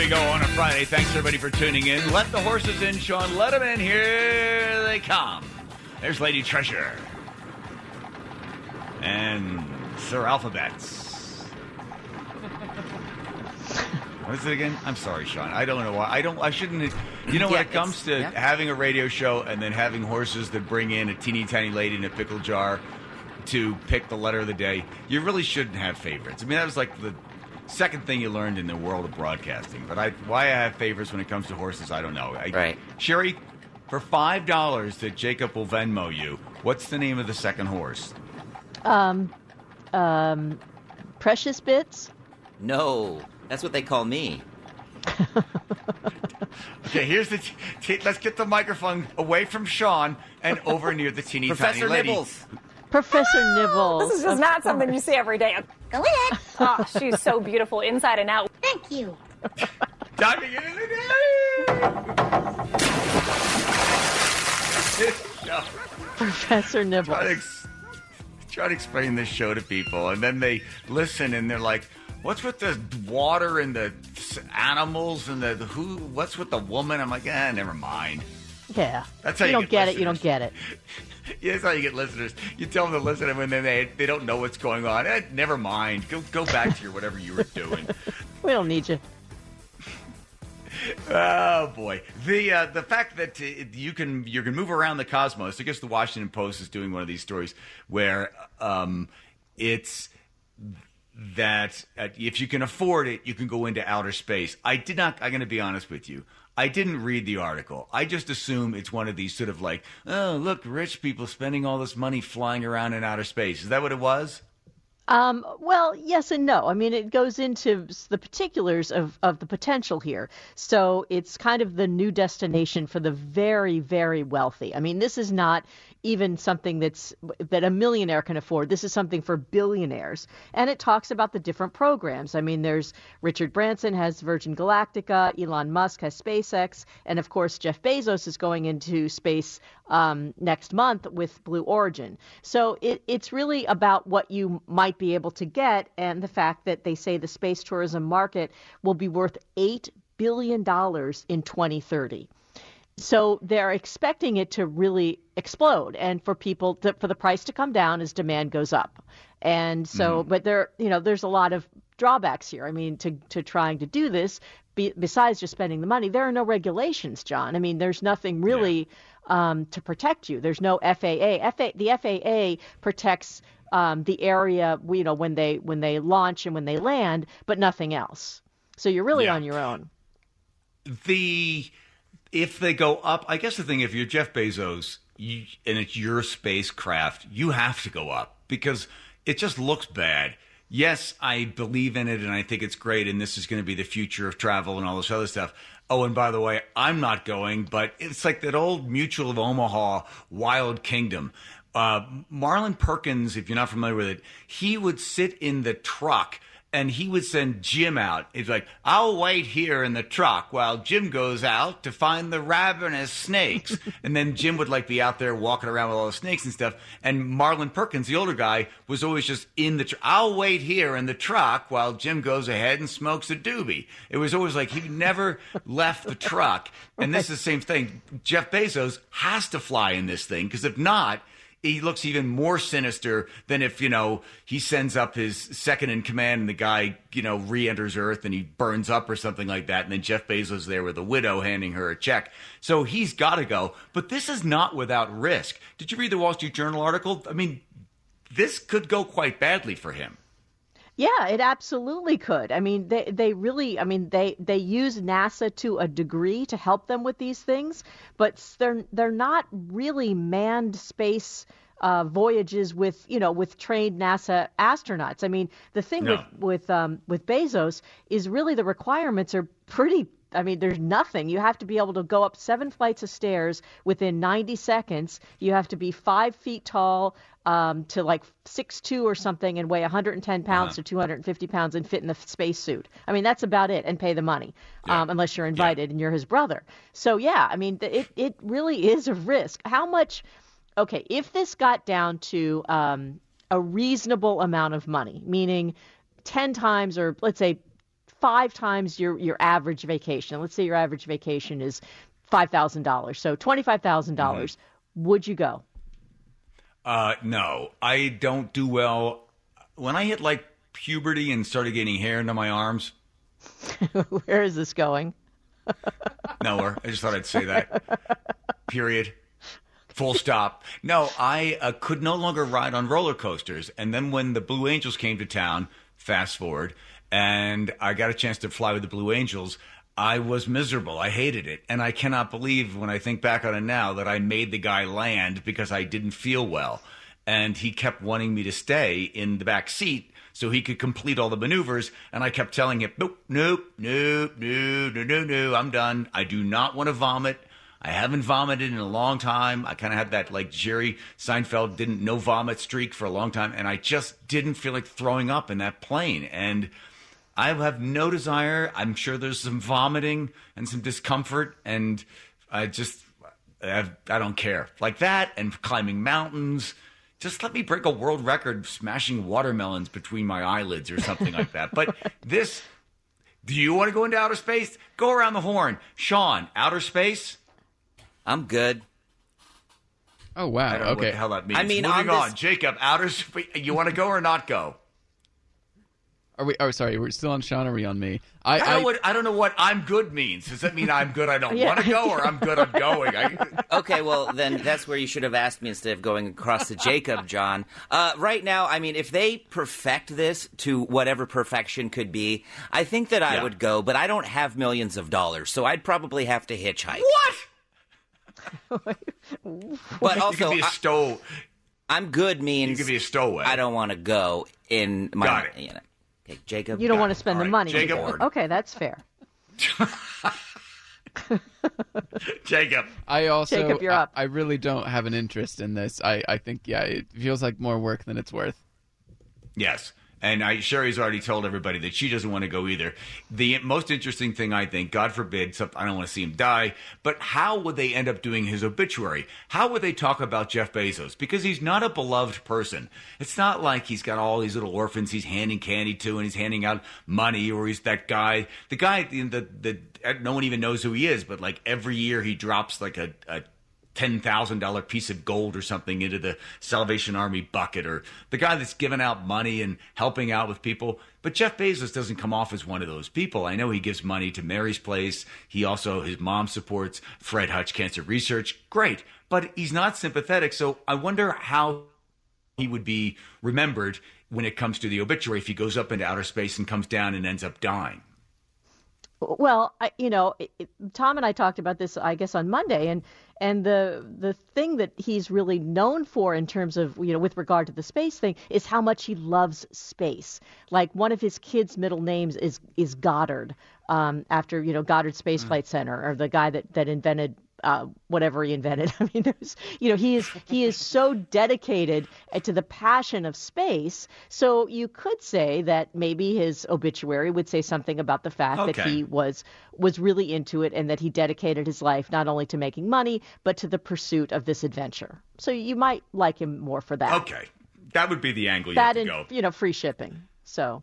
we go on a Friday. Thanks, everybody, for tuning in. Let the horses in, Sean. Let them in. Here they come. There's Lady Treasure. And Sir Alphabets. What is it again? I'm sorry, Sean. I don't know why. I shouldn't. You know, when it comes to having a radio show and then having horses that bring in a teeny tiny lady in a pickle jar to pick the letter of the day, you really shouldn't have favorites. I mean, that was like the second thing you learned in the world of broadcasting. But why I have favorites when it comes to horses, I don't know. Right. Sherry, for $5 that Jacob will Venmo you, what's the name of the second horse? Precious Bits? No, that's what they call me. Okay, here's the... let's get the microphone away from Sean and over near the teeny tiny lady. Professor Nibbles. Professor Nibbles. This is just not something you see every day. Go ahead. Oh, she's so beautiful inside and out. Thank you. Diving into the day! Professor Nibbles. Try to explain this show to people, and then they listen, and they're like, what's with the water and the animals and the who? What's with the woman? I'm like, never mind. Yeah. That's how you don't get listeners. it. You don't get it. Yeah, that's how you get listeners. You tell them to listen, and then they don't know what's going on. Never mind. Go back to your whatever you were doing. We don't need you. Oh boy, the fact that you can move around the cosmos. I guess the Washington Post is doing one of these stories where it's that if you can afford it, you can go into outer space. I'm going to be honest with you. I didn't read the article. I just assume it's one of these sort of like, oh, look, rich people spending all this money flying around in outer space. Is that what it was? Well, yes and no. I mean, it goes into the particulars of the potential here. So it's kind of the new destination for the very, very wealthy. I mean, this is not even something that a millionaire can afford. This is something for billionaires. And it talks about the different programs. I mean, there's Richard Branson has Virgin Galactica, Elon Musk has SpaceX, and of course, Jeff Bezos is going into space next month with Blue Origin. So it's really about what you might be able to get, and the fact that they say the space tourism market will be worth $8 billion in 2030. So they're expecting it to really explode, and for for the price to come down as demand goes up. And so, but there's a lot of drawbacks here. I mean, to trying to do this, besides just spending the money, there are no regulations, John. I mean, there's nothing really to protect you. There's no FAA. The FAA protects the area, when they launch and when they land, but nothing else. So you're really on your own. If they go up, I guess the thing, if you're Jeff Bezos and it's your spacecraft, you have to go up because it just looks bad. Yes, I believe in it and I think it's great and this is going to be the future of travel and all this other stuff. Oh, and by the way, I'm not going, but it's like that old Mutual of Omaha Wild Kingdom. Marlon Perkins, if you're not familiar with it, he would sit in the truck and he would send Jim out. He's like, I'll wait here in the truck while Jim goes out to find the ravenous snakes. And then Jim would be out there walking around with all the snakes and stuff. And Marlon Perkins, the older guy, was always just in the truck. I'll wait here in the truck while Jim goes ahead and smokes a doobie. It was always like he never left the truck. And this is the same thing. Jeff Bezos has to fly in this thing because if not, he looks even more sinister than if, he sends up his second in command and the guy, re-enters Earth and he burns up or something like that. And then Jeff Bezos there with a widow handing her a check. So he's got to go. But this is not without risk. Did you read the Wall Street Journal article? I mean, this could go quite badly for him. Yeah, it absolutely could. I mean, they really, they use NASA to a degree to help them with these things, but they're not really manned space voyages with trained NASA astronauts. I mean, the thing with Bezos is really the requirements are pretty. I mean, there's nothing. You have to be able to go up 7 flights of stairs within 90 seconds. You have to be 5 feet tall to 6'2" or something and weigh 110 pounds to 250 pounds and fit in the spacesuit. I mean, that's about it, and pay the money, unless you're invited and you're his brother. So, yeah, I mean, it really is a risk. How much – okay, if this got down to a reasonable amount of money, meaning 10 times or let's say 5 times your average vacation. Let's say your average vacation is $5,000. So $25,000. Would you go? No, I don't do well. When I hit like puberty and started getting hair into my arms. Where is this going? Nowhere. I just thought I'd say that. Period. Full stop. No, I could no longer ride on roller coasters. And then when the Blue Angels came to town, fast forward, and I got a chance to fly with the Blue Angels, I was miserable. I hated it. And I cannot believe when I think back on it now that I made the guy land because I didn't feel well. And he kept wanting me to stay in the back seat so he could complete all the maneuvers. And I kept telling him, nope, I'm done. I do not want to vomit. I haven't vomited in a long time. I kind of had that like Jerry Seinfeld didn't no vomit streak for a long time. And I just didn't feel like throwing up in that plane. And I have no desire. I'm sure there's some vomiting and some discomfort. And I don't care. Like that and climbing mountains. Just let me break a world record smashing watermelons between my eyelids or something like that. But this, do you want to go into outer space? Go around the horn. Sean, outer space? I'm good. Oh, wow. I don't know Okay. what the hell that means. I mean, Moving on on. this- Jacob, outer space. You want to go or not go? Are we? Oh, sorry. We're still on Sean. Or are we on me? I don't know what I'm good means. Does that mean I'm good I don't Yeah. want to go, or I'm good I'm going? Okay, well, then that's where you should have asked me instead of going across to Jacob, John. Right now, I mean, if they perfect this to whatever perfection could be, I think that I Yeah. would go, but I don't have millions of dollars, so I'd probably have to hitchhike. What? But You also, could be a stow. I'm good means You could be a stowaway. I don't want to go in my... Got it. You know. Okay, Jacob? You don't Got want it. to spend All the right. money. Jacob. either. Okay, that's fair. Jacob. I also. Jacob, you're up. I really don't have an interest in this. I think, yeah, it feels like more work than it's worth. Yes. And Sherry's already told everybody that she doesn't want to go either. The most interesting thing, I think, God forbid, I don't want to see him die, but how would they end up doing his obituary? How would they talk about Jeff Bezos? Because he's not a beloved person. It's not like he's got all these little orphans he's handing candy to and he's handing out money, or he's that guy. The guy, no one even knows who he is, but like every year he drops like a $10,000 piece of gold or something into the Salvation Army bucket, or the guy that's giving out money and helping out with people. But Jeff Bezos doesn't come off as one of those people. I know he gives money to Mary's Place. He also, his mom supports Fred Hutch Cancer Research. Great. But he's not sympathetic. So I wonder how he would be remembered when it comes to the obituary if he goes up into outer space and comes down and ends up dying. Well, Tom and I talked about this, I guess, on Monday, and the thing that he's really known for in terms of, with regard to the space thing, is how much he loves space. Like one of his kids' middle names is Goddard, after Goddard Space Flight Center, or the guy that invented whatever he invented. I mean, he is so dedicated to the passion of space. So you could say that maybe his obituary would say something about the fact that he was really into it, and that he dedicated his life not only to making money, but to the pursuit of this adventure. So you might like him more for that. Okay. That would be the angle you have to That go. and, free shipping. So.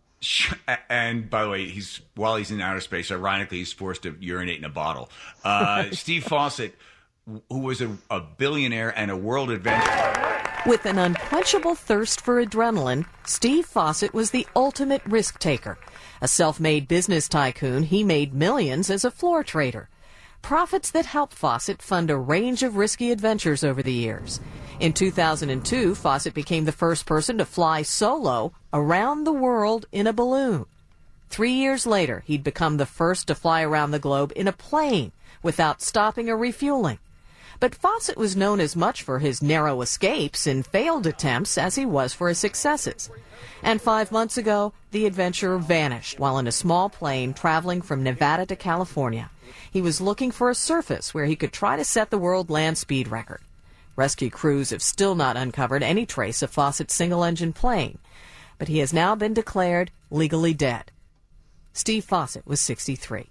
And by the way, while he's in outer space, ironically, he's forced to urinate in a bottle. Steve Fawcett, who was a billionaire and a world adventurer. With an unquenchable thirst for adrenaline, Steve Fawcett was the ultimate risk taker. A self-made business tycoon, he made millions as a floor trader. Profits that helped Fawcett fund a range of risky adventures over the years. In 2002, Fawcett became the first person to fly solo around the world in a balloon. 3 years later, he'd become the first to fly around the globe in a plane without stopping or refueling. But Fawcett was known as much for his narrow escapes and failed attempts as he was for his successes. And 5 months ago, the adventurer vanished while in a small plane traveling from Nevada to California. He was looking for a surface where he could try to set the world land speed record. Rescue crews have still not uncovered any trace of Fawcett's single-engine plane, but he has now been declared legally dead. Steve Fawcett was 63.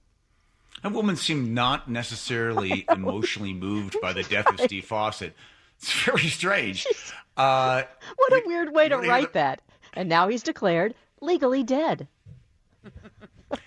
That woman seemed not necessarily emotionally moved by the death of Steve Fawcett. It's very strange. What a weird way to write that. And now he's declared legally dead.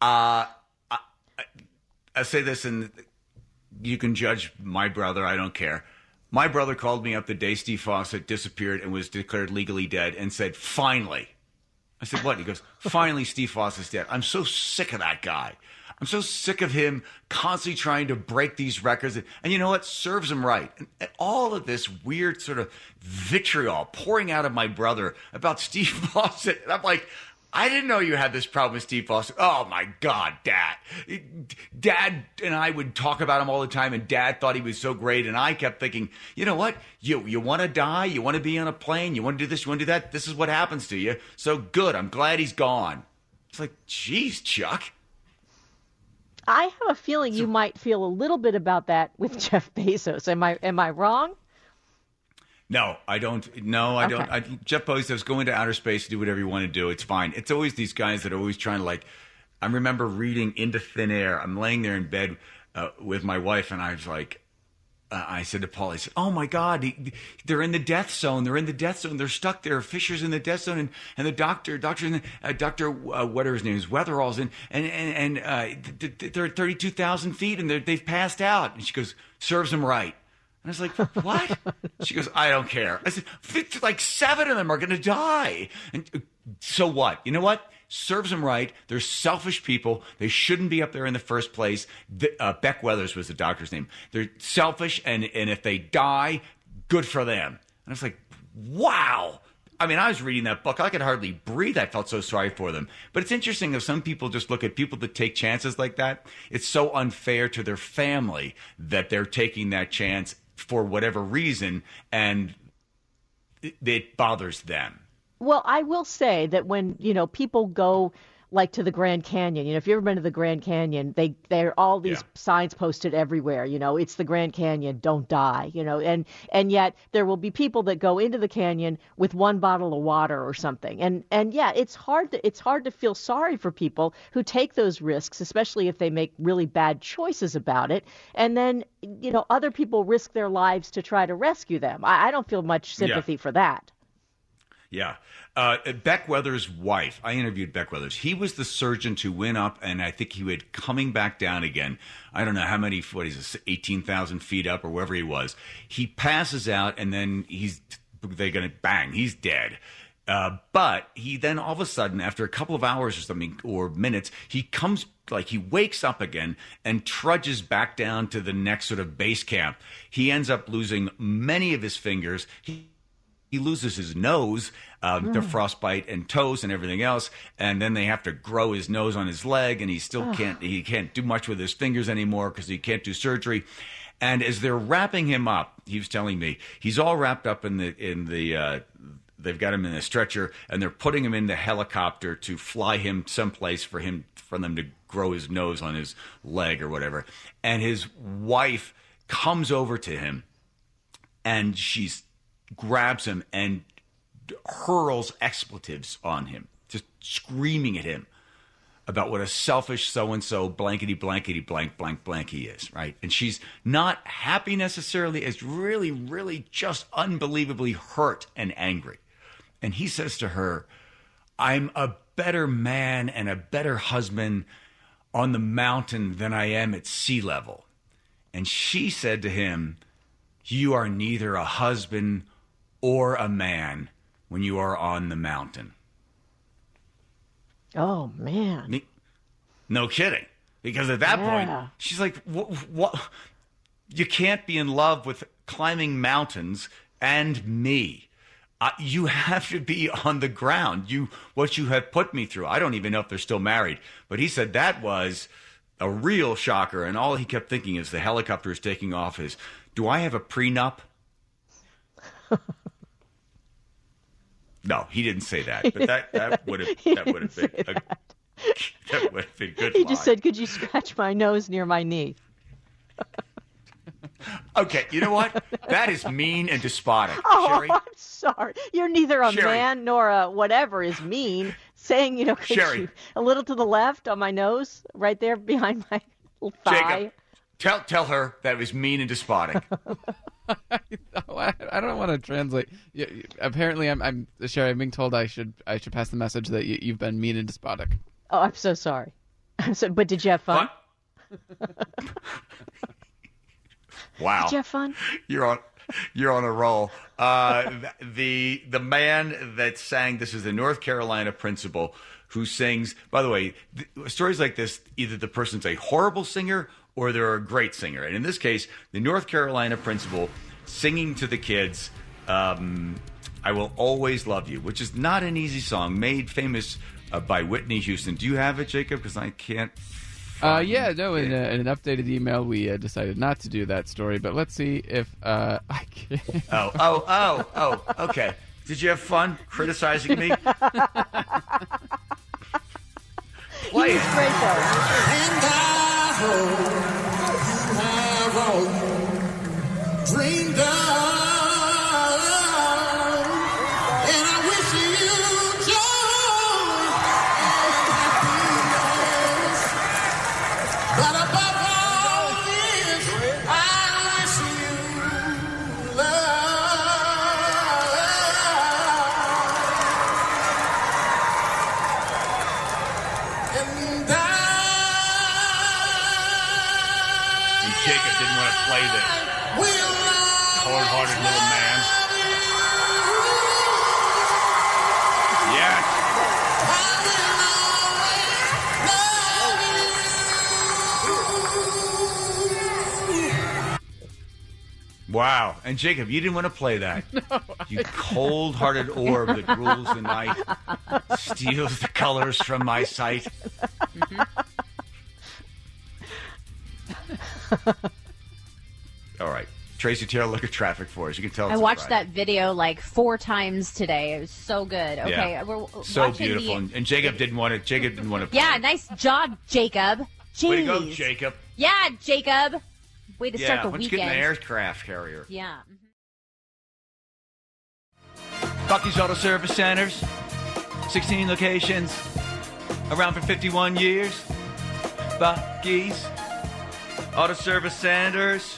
I say this, and you can judge my brother. I don't care. My brother called me up the day Steve Fawcett disappeared and was declared legally dead and said, finally. I said, what? He goes, finally, Steve Fawcett's dead. I'm so sick of that guy. I'm so sick of him constantly trying to break these records. And you know what? Serves him right. And all of this weird sort of vitriol pouring out of my brother about Steve Fawcett. And I'm like, I didn't know you had this problem with Steve Fawcett. Oh, my God, Dad. Dad and I would talk about him all the time, and Dad thought he was so great. And I kept thinking, you know what? You want to die? You want to be on a plane? You want to do this? You want to do that? This is what happens to you. So good. I'm glad he's gone. It's like, geez, Chuck. I have a feeling you might feel a little bit about that with Jeff Bezos. Am I wrong? No, I don't. No, I don't. Jeff Bezos, go into outer space, do whatever you want to do. It's fine. It's always these guys that are always trying to, like, I remember reading Into Thin Air. I'm laying there in bed with my wife, and I was like, I said to Paul, I said, oh, my God, they're in the death zone. They're in the death zone. They're stuck there. Fisher's in the death zone. And the doctor, whatever his name is, Weatherall's in. And they're at 32,000 feet, and they've passed out. And she goes, serves them right. And I was like, what? She goes, I don't care. I said, like 7 of them are going to die. And so what? You know what? Serves them right. They're selfish people. They shouldn't be up there in the first place. Beck Weathers was the doctor's name. They're selfish, and if they die, good for them. And I was like, wow. I mean, I was reading that book. I could hardly breathe. I felt so sorry for them. But it's interesting if some people just look at people that take chances like that. It's so unfair to their family that they're taking that chance for whatever reason, and it bothers them. Well, I will say that when, people go like to the Grand Canyon, if you've ever been to the Grand Canyon, there are all these signs posted everywhere, it's the Grand Canyon, don't die, and yet there will be people that go into the canyon with 1 bottle of water or something. And yeah, it's hard to feel sorry for people who take those risks, especially if they make really bad choices about it. And then, other people risk their lives to try to rescue them. I don't feel much sympathy for that. Yeah. Beck Weathers' wife, I interviewed Beck Weathers. He was the surgeon who went up, and I think he would coming back down again. I don't know how many, 18,000 feet up or wherever he was. He passes out, and then they're going to bang, he's dead. But he then all of a sudden, after a couple of hours or something, or minutes, he wakes up again and trudges back down to the next sort of base camp. He ends up losing many of his fingers. He loses his nose to frostbite and toes and everything else, and then they have to grow his nose on his leg, and he still can't do much with his fingers anymore because he can't do surgery. And as they're wrapping him up, he was telling me he's all wrapped up in the they've got him in a stretcher, and they're putting him in the helicopter to fly him someplace for them to grow his nose on his leg or whatever. And his wife comes over to him, and she's grabs him and hurls expletives on him, just screaming at him about what a selfish so-and-so blankety blank blank he is, right? And she's not happy necessarily, as really, really just unbelievably hurt and angry. And he says to her, I'm a better man and a better husband on the mountain than I am at sea level. And she said to him, you are neither a husband or a man when you are on the mountain. Oh, man. No kidding. Because at that point, she's like, what? You can't be in love with climbing mountains and me. You have to be on the ground. What you have put me through. I don't even know if they're still married. But he said that was a real shocker. And all he kept thinking as the helicopter is taking off is, do I have a prenup? No, he didn't say that, but that would have been good. He just said, "Could you scratch my nose near my knee?" Okay, you know what? That is mean and despotic. Oh, Sherry. I'm sorry. You're neither a Sherry. man nor a whatever is mean. Saying, could Sherry. you, a little to the left on my nose, right there behind my thigh. Jacob, tell her that it was mean and despotic. I don't want to translate. Apparently, I'm Sherry. I'm being told I should pass the message that you've been mean and despotic. Oh, I'm so sorry. So, but did you have fun? Wow. Did you have fun? You're on a roll. The man that sang, this is the North Carolina principal who sings. By the way, stories like this, either the person's a horrible singer or they're a great singer. And in this case, the North Carolina principal singing to the kids, "I Will Always Love You," which is not an easy song, made famous by Whitney Houston. Do you have it, Jacob? Because I can't. In an updated email, we decided not to do that story, but let's see if I can. Okay. Did you have fun criticizing me? Play it. Great though. And I hope you have all dreamed of. And I wish you joy and happiness. But above all this, I wish you love. And Jacob didn't want to play this. Cold-hearted little man. Yes. Wow. And Jacob, you didn't want to play that. No. You cold-hearted orb that rules the night, steals the colors from my sight. All right. Tracy Taylor, look at traffic for us. You can tell it's I watched Friday. that video like 4 times today. It was so good. Okay, Yeah. we're So watching beautiful. And Jacob didn't want to. Jacob didn't want to. Yeah, nice job, Jacob. Jeez. Way to go, Jacob. Yeah, Jacob. Way to start the let's weekend. get an aircraft carrier. Yeah. Bucky's Auto Service Centers, 16 locations, around for 51 years. Bucky's Auto Service Centers,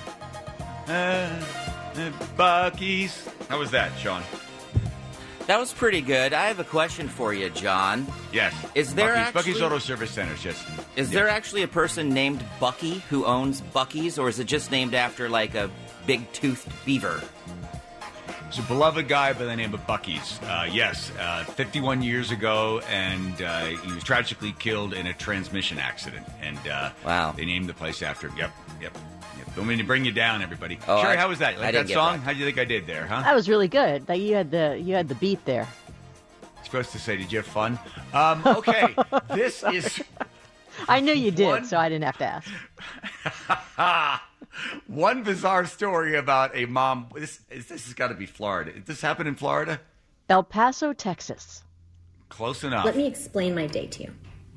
Bucky's. How was that, Sean? That was pretty good. I have a question for you, John. Yes. Is there Bucky's actually- Auto Service Centers? Yes. Is there actually a person named Bucky who owns Bucky's, or is it just named after like a big-toothed beaver? It's a beloved guy by the name of Bucky's. 51 years ago, and he was tragically killed in a transmission accident. And Wow. They named the place after him. Yep. Don't mean to bring you down, everybody. Oh, Sherry, how was that? I Like didn't that get song? that. How do you think I did there, huh? That was really good. Like you had the beat there. Supposed to say, did you have fun? Okay, this is I knew you did, One- so I didn't have to ask. one bizarre story about a mom. This has got to be Florida. Did this happen in Florida? El Paso, Texas. Close enough. Let me explain my day to you.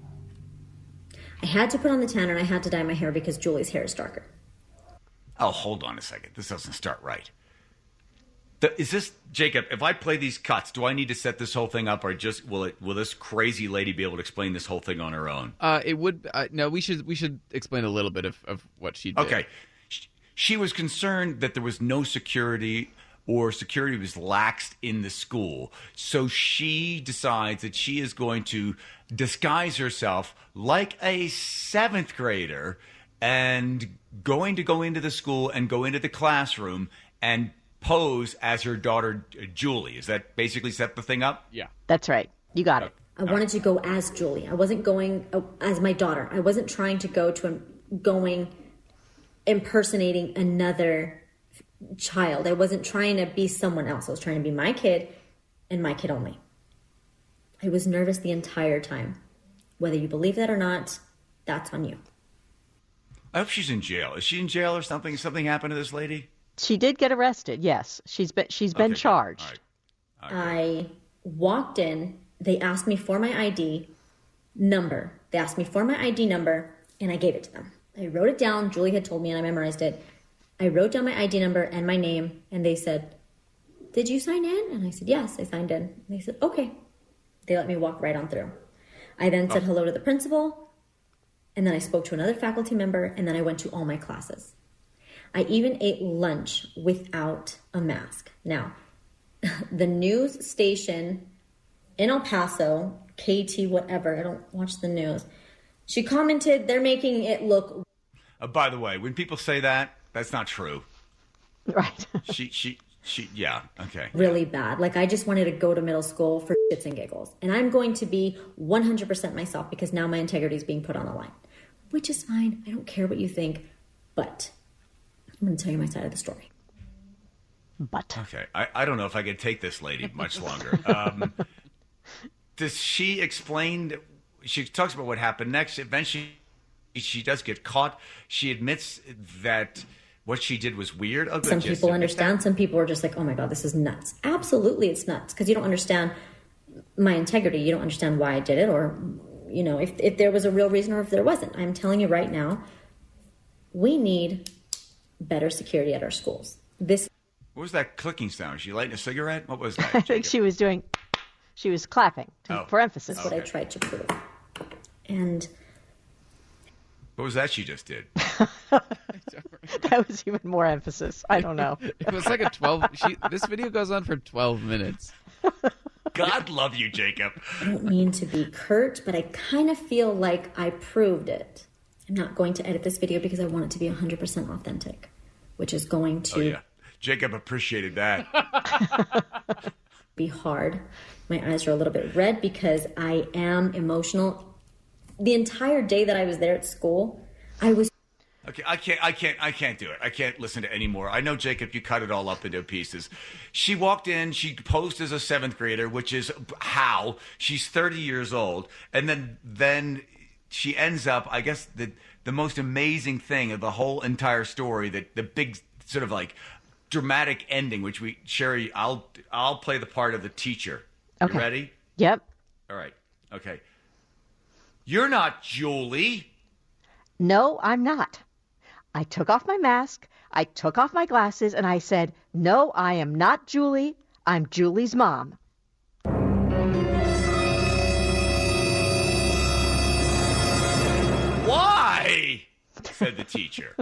I had to put on the tanner and I had to dye my hair because Julie's hair is darker. Oh, hold on a second. This doesn't start right. Is this Jacob? If I play these cuts, do I need to set this whole thing up, or just will this crazy lady be able to explain this whole thing on her own? It would no. We should explain a little bit of what she did. Okay, she was concerned that there was no security, or security was laxed in the school, so she decides that she is going to disguise herself like a 7th grader and going to go into the school and go into the classroom and pose as her daughter Julie. Is that basically set the thing up? Yeah. That's right. You got it. I wanted to go as Julie. I wasn't going as my daughter. I wasn't trying to going impersonating another child. I wasn't trying to be someone else. I was trying to be my kid and my kid only. I was nervous the entire time. Whether you believe that or not, that's on you. I hope she's in jail. Is she in jail or something? Something happened to this lady? She did get arrested. Yes, she's been Okay, charged. all right. I walked in. They asked me for my ID number. They asked me for my ID number, and I gave it to them. I wrote it down. Julie had told me, and I memorized it. I wrote down my ID number and my name, and they said, "Did you sign in?" And I said, "Yes, I signed in." And they said, "Okay." They let me walk right on through. I then said hello to the principal, and then I spoke to another faculty member, and then I went to all my classes. I even ate lunch without a mask. Now, the news station in El Paso, KT, whatever, I don't watch the news, She commented, they're making it look. By the way, when people say that, that's not true. Right. Yeah, okay. Really bad. Like, I just wanted to go to middle school for shits and giggles. And I'm going to be 100% myself because now my integrity is being put on the line. Which is fine. I don't care what you think. But I'm going to tell you my side of the story. But. Okay. I don't know if I could take this lady much longer. Does she explain... She talks about what happened next. Eventually, she does get caught. She admits that what she did was weird. Oh, some people understand. Some people are just like, oh my God, this is nuts. Absolutely, it's nuts. Because you don't understand my integrity. You don't understand why I did it. Or, you know, if there was a real reason or if there wasn't. I'm telling you right now, we need better security at our schools. What was that clicking sound? Was she lighting a cigarette? What was that? I think she was clapping for emphasis. That's what I tried to prove. And what was that she just did? That was even more emphasis. I don't know. It was like a 12. This video goes on for 12 minutes. God love you, Jacob. I don't mean to be curt, but I kind of feel like I proved it. I'm not going to edit this video because I want it to be 100% authentic, which is going to... Oh, yeah. Jacob appreciated that. ...be hard. My eyes are a little bit red because I am emotional. The entire day that I was there at school, I was... Okay, I can't do it. I can't listen to any more. I know, Jacob, you cut it all up into pieces. She walked in, she posed as a 7th grader, which is how she's 30 years old. And then she ends up, I guess, the most amazing thing of the whole entire story, the big sort of like dramatic ending, which Sherry, I'll play the part of the teacher. Okay. You ready? Yep. All right. Okay. You're not Julie. No, I'm not. I took off my mask, I took off my glasses, and I said, no, I am not Julie. I'm Julie's mom. Why? Said the teacher.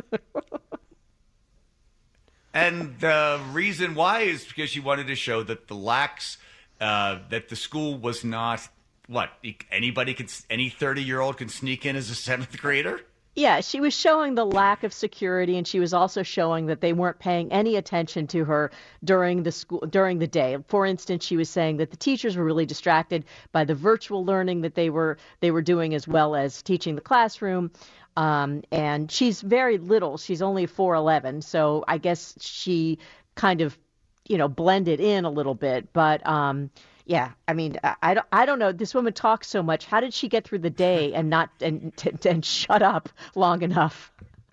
And the reason why is because she wanted to show that that the school was not, any 30-year-old can sneak in as a 7th grader? Yeah, she was showing the lack of security, and she was also showing that they weren't paying any attention to her during the day. For instance, she was saying that the teachers were really distracted by the virtual learning that they were doing, as well as teaching the classroom. And she's very little. She's only 4'11", so I guess she kind of, blended in a little bit. But yeah, I mean, I don't know. This woman talks so much. How did she get through the day and not and shut up long enough?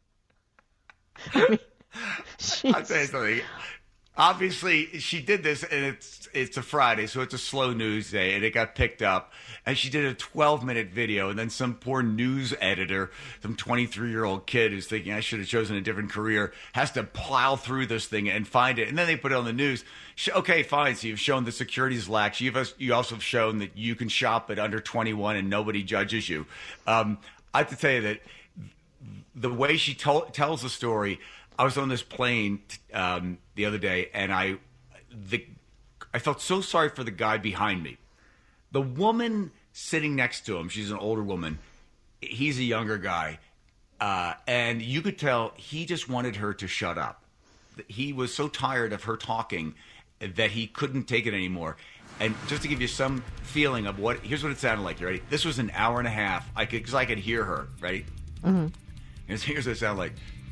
I mean, I'll tell you something. Obviously, she did this, and it's a Friday, so it's a slow news day, and it got picked up. And she did a 12-minute video, and then some poor news editor, some 23-year-old kid who's thinking, I should have chosen a different career, has to plow through this thing and find it. And then they put it on the news. Okay, fine, so you've shown the security's lax. You also have shown that you can shop at under 21 and nobody judges you. I have to tell you that the way she tells the story, I was on this plane the other day, and I felt so sorry for the guy behind me. The woman sitting next to him, she's an older woman. He's a younger guy. And you could tell he just wanted her to shut up. He was so tired of her talking that he couldn't take it anymore. And just to give you some feeling of here's what it sounded like. You ready? This was an hour and a half. Because I could hear her. Ready? Mm-hmm. Here's what it sounded like.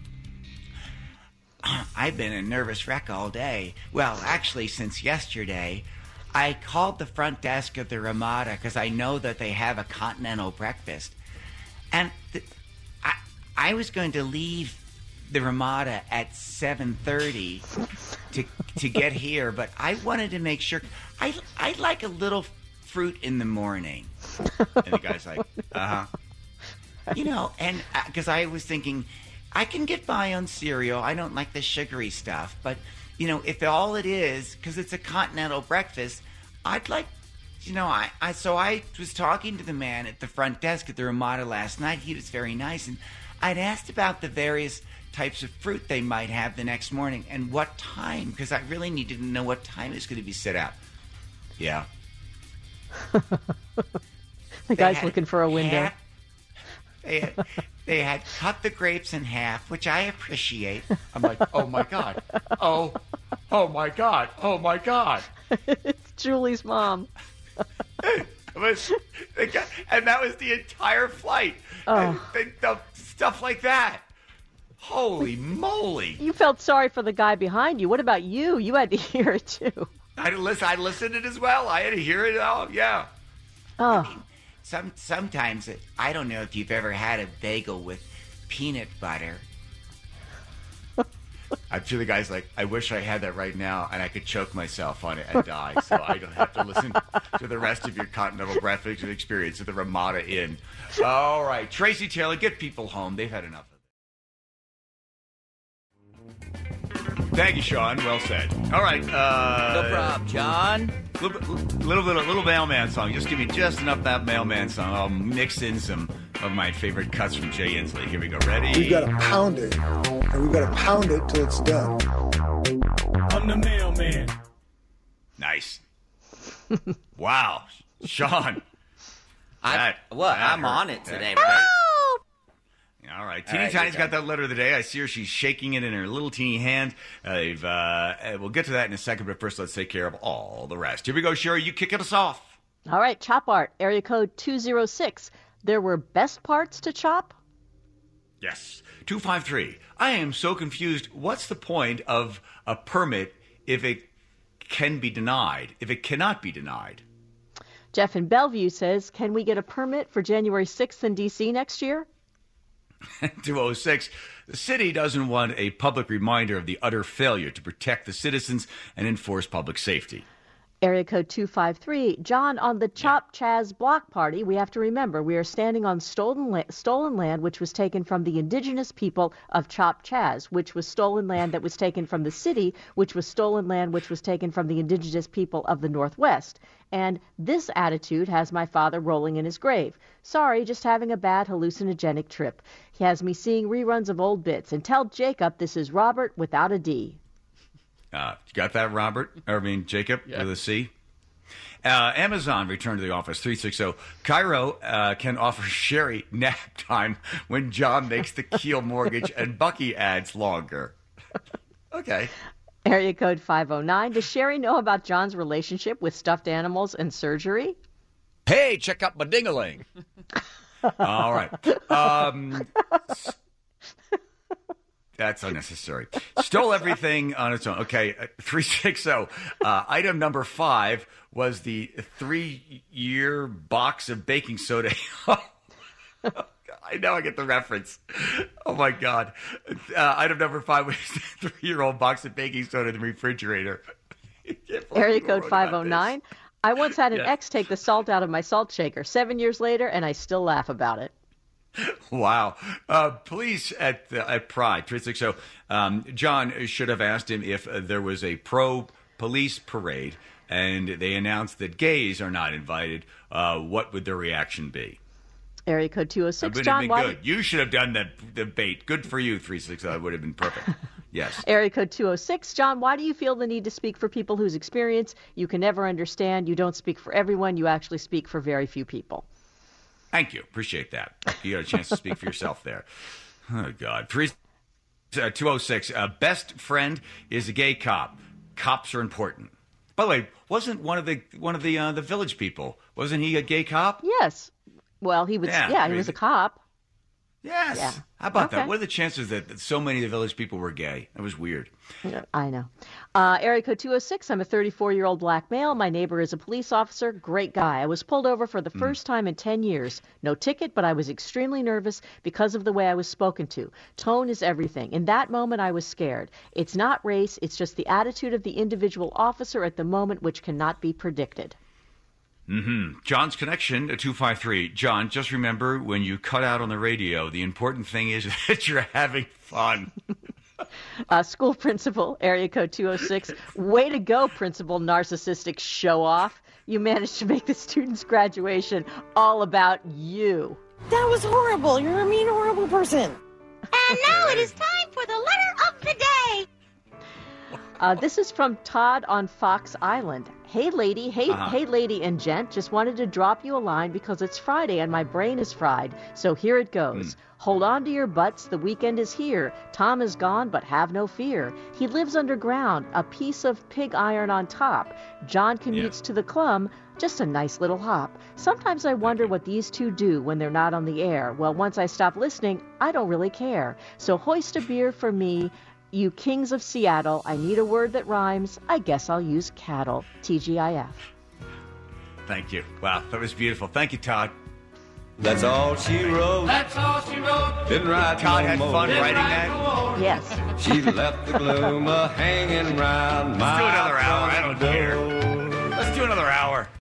I've been a nervous wreck all day. Well, actually, since yesterday. I called the front desk of the Ramada because I know that they have a continental breakfast. And I was going to leave the Ramada at 7:30 to get here, but I wanted to make sure. I like a little fruit in the morning. And the guy's like, uh-huh. And because I was thinking, I can get by on cereal. I don't like the sugary stuff, but... if all it is, because it's a continental breakfast, I'd like, so I was talking to the man at the front desk at the Ramada last night. He was very nice, and I'd asked about the various types of fruit they might have the next morning and what time, because I really needed to know what time it's going to be set out. Yeah. The guy's looking for a window. They had cut the grapes in half, which I appreciate. I'm like, oh my God. Oh my God. Oh my God. It's Julie's mom. And that was the entire flight. Oh. The stuff like that. Holy moly. You felt sorry for the guy behind you. What about you? You had to hear it too. I listened to it as well. I had to hear it all. Yeah. Oh. I mean, sometimes, I don't know if you've ever had a bagel with peanut butter. I'm sure the guy's like, I wish I had that right now and I could choke myself on it and die so I don't have to listen to the rest of your Continental Breakfast experience at the Ramada Inn. All right, Tracy Taylor, get people home. They've had enough of it. Thank you, Sean. Well said. All right. No problem, John. Little mailman song. Just give me just enough of that mailman song. I'll mix in some of my favorite cuts from Jay Inslee. Here we go. Ready? We've got to pound it, and we've got to pound it till it's done. I'm the mailman. Nice. Wow, Sean. I'm on it today, right? All right. Teeny Tiny's got that letter of the day. I see her. She's shaking it in her little teeny hand. We'll get to that in a second, but first let's take care of all the rest. Here we go, Sherry. You kick us off. All right. Chop Art, area code 206. There were best parts to chop? Yes. 253. I am so confused. What's the point of a permit if it can be denied, if it cannot be denied? Jeff in Bellevue says, can we get a permit for January 6th in D.C. next year? 206. The city doesn't want a public reminder of the utter failure to protect the citizens and enforce public safety. Area code 253. John, on the Chop Chaz block party, we have to remember we are standing on stolen land which was taken from the indigenous people of Chop Chaz, which was stolen land that was taken from the city, which was stolen land which was taken from the indigenous people of the Northwest. And this attitude has my father rolling in his grave. Sorry, just having a bad hallucinogenic trip. He has me seeing reruns of old bits. And tell Jacob this is Robert without a D. You got that, Robert? Jacob with a C? Amazon returned to the office, 360. Cairo can offer Sherry nap time when John makes the Keel mortgage and Bucky ads longer. Okay. Area code 509. Does Sherry know about John's relationship with stuffed animals and surgery? Hey, check out my ding-a-ling. All right. That's unnecessary. Stole everything on its own. Okay, 360. Item number 5 was the 3-year box of baking soda. I know I get the reference. Oh, my God. Item number 5 was the 3-year-old box of baking soda in the refrigerator. Area code 509. I once had an ex take the salt out of my salt shaker 7 years later, and I still laugh about it. Wow. Police at Pride, 360. John should have asked him if there was a pro-police parade and they announced that gays are not invited. What would their reaction be? Area code 206. That would have been good. You should have done the bait. Good for you, 360. That would have been perfect. Yes. Area code 206. John, why do you feel the need to speak for people whose experience you can never understand? You don't speak for everyone. You actually speak for very few people. Thank you. Appreciate that. You got a chance to speak for yourself there. Oh, God. 206. Best friend is a gay cop. Cops are important. By the way, wasn't one of the village people? Wasn't he a gay cop? Yes. Well, he was. Yeah, he was a cop. Yes. Yeah. How about that? What are the chances that so many of the village people were gay? That was weird. I know. Area code 206. I'm a 34-year-old black male. My neighbor is a police officer. Great guy. I was pulled over for the first time in 10 years. No ticket, but I was extremely nervous because of the way I was spoken to. Tone is everything. In that moment, I was scared. It's not race. It's just the attitude of the individual officer at the moment, which cannot be predicted. John's connection, 253. John, just remember when you cut out on the radio, the important thing is that you're having fun. School principal, area code 206. Way to go, principal narcissistic show-off. You managed to make the students' graduation all about you. That was horrible. You're a mean, horrible person. And now it is time for the letter of the day. This is from Todd on Fox Island. Hey, lady. Hey, lady and gent. Just wanted to drop you a line because it's Friday and my brain is fried. So here it goes. Hold on to your butts. The weekend is here. Tom is gone, but have no fear. He lives underground, a piece of pig iron on top. John commutes to the club. Just a nice little hop. Sometimes I wonder what these two do when they're not on the air. Well, once I stop listening, I don't really care. So hoist a beer for me, you kings of Seattle. I need a word that rhymes. I guess I'll use cattle. TGIF. Thank you. Wow, that was beautiful. Thank you, Todd. That's all she wrote. That's all she wrote. Didn't write Todd no had more. fun writing that? Yes. She left the gloom hanging round my Let's do another hour. I don't care. Let's do another hour.